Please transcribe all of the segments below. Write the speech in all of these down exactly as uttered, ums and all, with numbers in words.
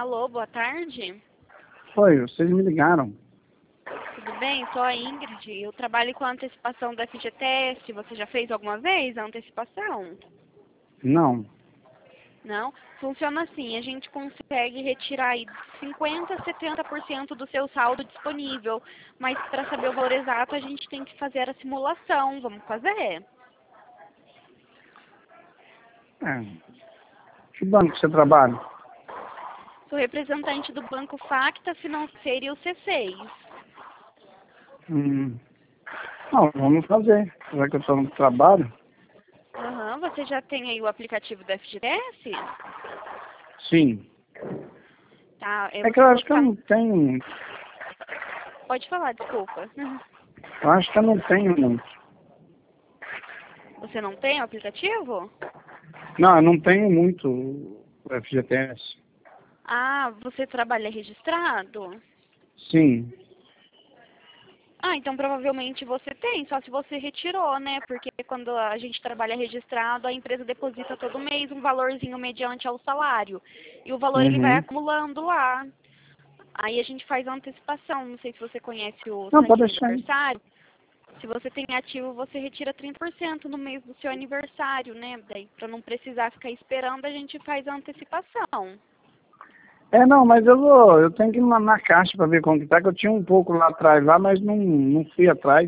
Alô, boa tarde. Foi, vocês me ligaram. Tudo bem? Sou a Ingrid. Eu trabalho com a antecipação da F G T S. Você já fez alguma vez a antecipação? Não. Não? Funciona assim, a gente consegue retirar aí cinquenta a setenta por cento do seu saldo disponível, mas para saber o valor exato a gente tem que fazer a simulação. Vamos fazer? É. Que banco você trabalha? Sou representante do Banco Facta Financeira e o C seis. Hum. Não, vamos fazer. Já que eu estou no trabalho? Aham, você já tem aí o aplicativo do F G T S? Sim. Tá, É que eu acho que eu não tenho. Pode falar, desculpa. Eu acho que eu não tenho muito. Você não tem o aplicativo? Não, eu não tenho muito o F G T S. Ah, você trabalha registrado? Sim. Ah, então provavelmente você tem, só se você retirou, né? Porque quando a gente trabalha registrado, a empresa deposita todo mês um valorzinho mediante ao salário. E o valor ele vai Uhum. acumulando lá. Aí a gente faz a antecipação. Não sei se você conhece o Não, saque pode deixar aí. aniversário. Se você tem ativo, você retira trinta por cento no mês do seu aniversário, né? Daí, para não precisar ficar esperando, a gente faz a antecipação. É, não, mas eu vou, eu tenho que ir na, na caixa para ver como que tá, que eu tinha um pouco lá atrás, lá, mas não, não fui atrás.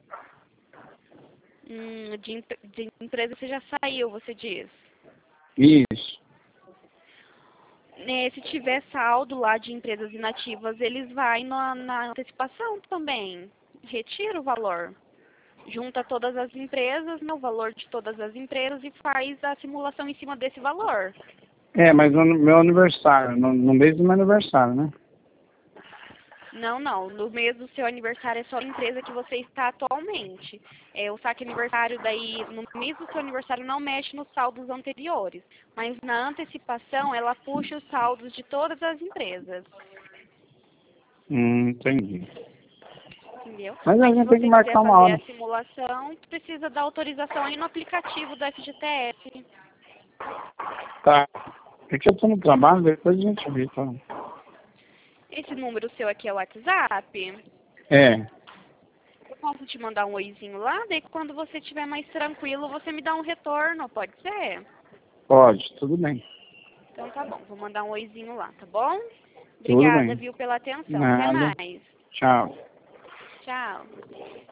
Hum, de, empre- de empresa você já saiu, você diz. Isso. Né, se tiver saldo lá de empresas inativas, eles vai na, na antecipação também. Retira o valor. Junta todas as empresas, né, o valor de todas as empresas e faz a simulação em cima desse valor. É, mas no meu aniversário, no, no mês do meu aniversário, né? Não, não. No mês do seu aniversário é só a empresa que você está atualmente. É, o saque aniversário daí, no mês do seu aniversário não mexe nos saldos anteriores. Mas na antecipação ela puxa os saldos de todas as empresas. Hum, entendi. Entendeu? Mas a Aí se gente tem que você quiser marcar uma fazer hora. a simulação, precisa da autorização aí no aplicativo do F G T S. Tá. É que eu tô no trabalho, depois a gente vê, tá? Esse número seu aqui é o WhatsApp. É, Eu posso te mandar um oizinho lá, daí quando você estiver mais tranquilo, você me dá um retorno, pode ser? pode, tudo bem. Então tá bom, vou mandar um oizinho lá, tá bom? Tudo Obrigada, bem. viu, pela atenção. Até Nada. mais. Tchau. Tchau.